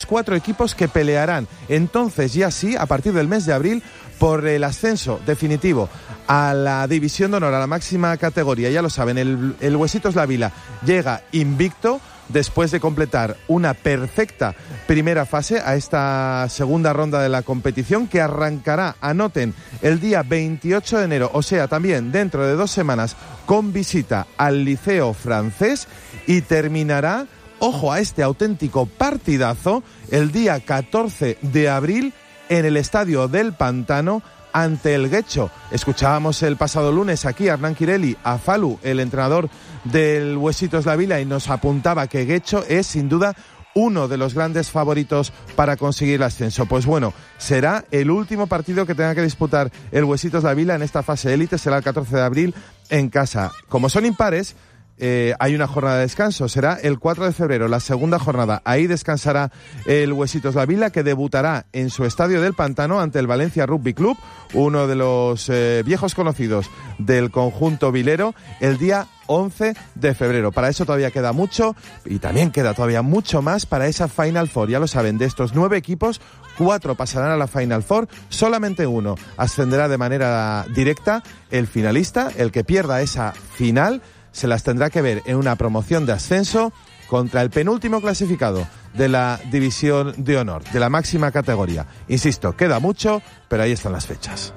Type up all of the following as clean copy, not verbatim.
4 equipos que pelearán entonces ya sí, a partir del mes de abril, por el ascenso definitivo a la División de Honor, a la máxima categoría. Ya lo saben, el Huesitos La Vila llega invicto después de completar una perfecta primera fase a esta segunda ronda de la competición, que arrancará, anoten, el día 28 de enero, o sea, también dentro de 2 semanas, con visita al Liceo Francés, y terminará, ojo a este auténtico partidazo, el día 14 de abril en el Estadio del Pantano ante el Guecho. Escuchábamos el pasado lunes aquí a Hernán Quirelli, a Falu, el entrenador del Huesitos La Vila, y nos apuntaba que Guecho es sin duda uno de los grandes favoritos para conseguir el ascenso. Pues bueno, será el último partido que tenga que disputar el Huesitos La Vila en esta fase élite, será el 14 de abril en casa. Como son impares, hay una jornada de descanso, será el 4 de febrero, la segunda jornada. Ahí descansará el Huesitos La Vila, que debutará en su Estadio del Pantano ante el Valencia Rugby Club, uno de los viejos conocidos del conjunto vilero, el día 11 de febrero. Para eso todavía queda mucho, y también queda todavía mucho más para esa Final Four. Ya lo saben, de estos 9 equipos, 4 pasarán a la Final Four, solamente uno ascenderá de manera directa. El finalista, el que pierda esa final, se las tendrá que ver en una promoción de ascenso contra el penúltimo clasificado de la División de Honor, de la máxima categoría. Insisto, queda mucho, pero ahí están las fechas.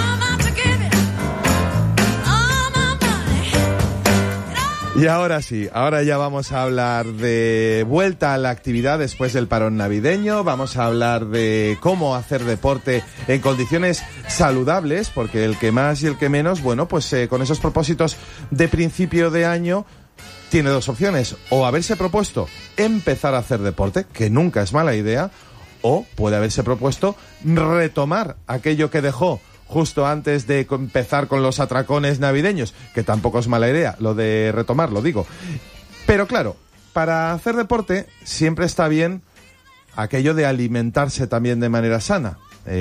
Y ahora sí, ahora ya vamos a hablar de vuelta a la actividad después del parón navideño. Vamos a hablar de cómo hacer deporte en condiciones saludables, porque el que más y el que menos, bueno, pues con esos propósitos de principio de año tiene 2 opciones: o haberse propuesto empezar a hacer deporte, que nunca es mala idea, o puede haberse propuesto retomar aquello que dejó justo antes de empezar con los atracones navideños, que tampoco es mala idea lo de retomar, lo digo. Pero claro, para hacer deporte siempre está bien aquello de alimentarse también de manera sana.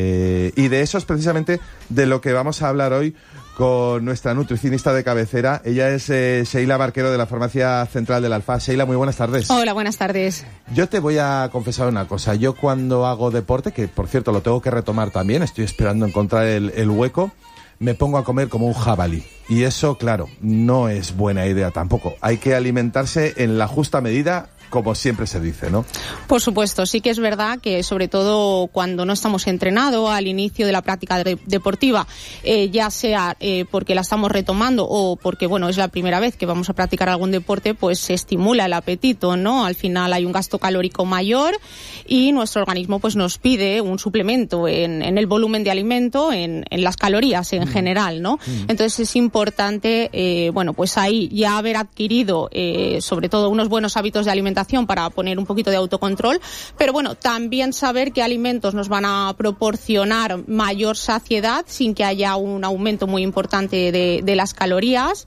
Y de eso es precisamente de lo que vamos a hablar hoy con nuestra nutricionista de cabecera. Ella es Sheila Barquero, de la Farmacia Central del Alfaz. Sheila, muy buenas tardes. Hola, buenas tardes. Yo te voy a confesar una cosa. Yo cuando hago deporte, que por cierto lo tengo que retomar también, estoy esperando encontrar el hueco, me pongo a comer como un jabalí. Y eso, claro, no es buena idea tampoco. Hay que alimentarse en la justa medida, como siempre se dice, ¿no? Por supuesto, sí que es verdad que sobre todo cuando no estamos entrenados al inicio de la práctica deportiva, ya sea porque la estamos retomando o porque, bueno, es la primera vez que vamos a practicar algún deporte, pues se estimula el apetito, ¿no? Al final hay un gasto calórico mayor y nuestro organismo pues nos pide un suplemento en el volumen de alimento, en las calorías en general, ¿no? Entonces es importante, bueno, pues ahí ya haber adquirido sobre todo unos buenos hábitos de alimentación para poner un poquito de autocontrol, pero bueno, también saber qué alimentos nos van a proporcionar mayor saciedad sin que haya un aumento muy importante de las calorías.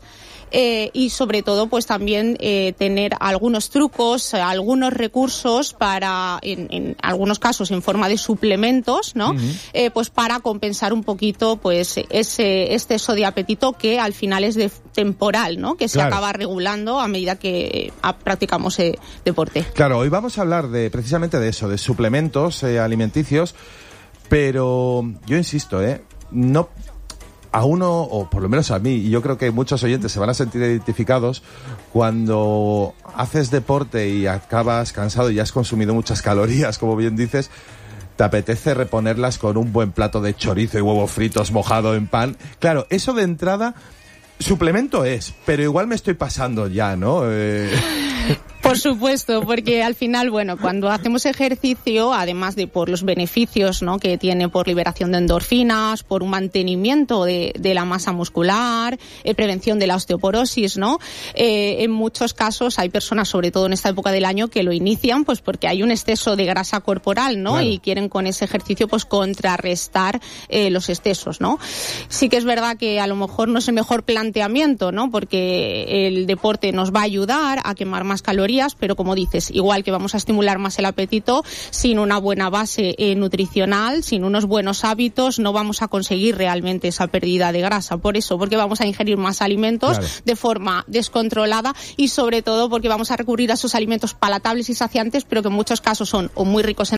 Y sobre todo pues también tener algunos trucos, algunos recursos para, en algunos casos en forma de suplementos, ¿no? Pues para compensar un poquito pues ese exceso de apetito que al final es temporal, ¿no? Que se acaba regulando a medida que practicamos deporte. Claro, hoy vamos a hablar precisamente de eso, de suplementos alimenticios, pero yo insisto, no a uno, o por lo menos a mí, y yo creo que muchos oyentes se van a sentir identificados, cuando haces deporte y acabas cansado y has consumido muchas calorías, como bien dices, te apetece reponerlas con un buen plato de chorizo y huevos fritos mojado en pan. Claro, eso de entrada, suplemento es, pero igual me estoy pasando ya, ¿no? Por supuesto, porque al final, bueno, cuando hacemos ejercicio, además de por los beneficios, ¿no?, que tiene por liberación de endorfinas, por un mantenimiento de la masa muscular, prevención de la osteoporosis, ¿no? En muchos casos hay personas, sobre todo en esta época del año, que lo inician pues porque hay un exceso de grasa corporal, ¿no? Claro. Y quieren con ese ejercicio pues contrarrestar los excesos, ¿no? Sí que es verdad que a lo mejor no es el mejor planteamiento, ¿no? Porque el deporte nos va a ayudar a quemar más calorías, pero como dices, igual que vamos a estimular más el apetito, sin una buena base nutricional, sin unos buenos hábitos, no vamos a conseguir realmente esa pérdida de grasa. Por eso, porque vamos a ingerir más alimentos de forma descontrolada y sobre todo porque vamos a recurrir a esos alimentos palatables y saciantes, pero que en muchos casos son o muy ricos en